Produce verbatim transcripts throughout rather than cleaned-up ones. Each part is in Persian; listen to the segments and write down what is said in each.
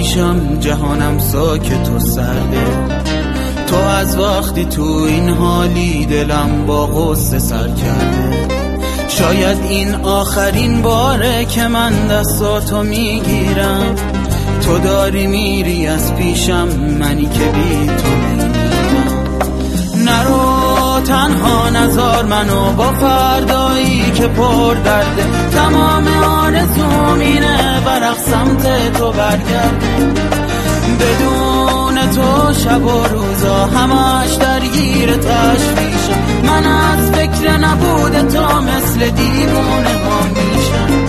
پیشم جهانم ساکت و سرده. تو از وقتی تو این حالی دلم با غصه سر کرده. شاید این آخرین باره که من دستاتو میگیرم. تو داری میری از پیشم، منی که بی تو میمیرم. نرو تنها نذار منو با فردایی که پر درده. تمام آرزوم اینه برق سمت تو برگرده. بدون تو شب و روزا همش درگیر تشویشم. من از فکر نبود تو مثل دیوونه ها میشم.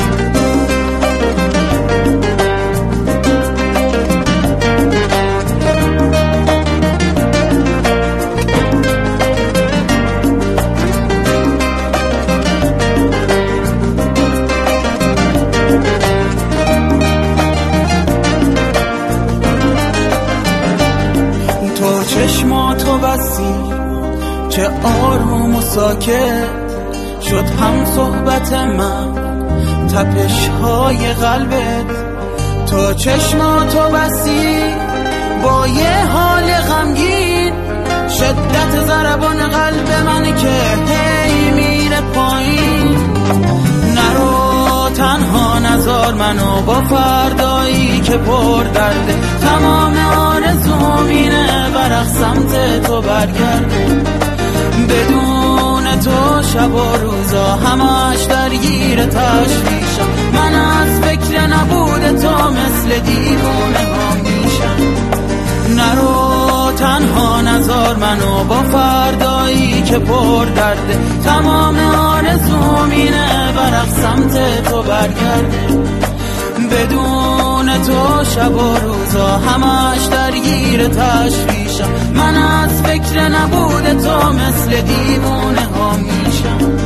تو چشماتو بسی چه آروم و ساکت شد هم صحبت من، تپش های قلبت. تو چشماتو بسی با یه حال غمگین، شدت ضربان قلب من که هی میره پایین. نرو تنها نذار منو با فردایی که پر درده. تمام آرزوم اینه برق سمت تو برگرده. بدون تو شب و روزا همش درگیر تشویشم. من از فکر نبود تو مثل دیوونه ها میشم. نرو تنها نذار منو با فردایی که پر درده. تمام آرزوم اینه برق سمت تو برگرده. بدون تو شب و روزا همش درگیر تشویشم. من از فکر نبود تو مثل دیوونه ها میشم.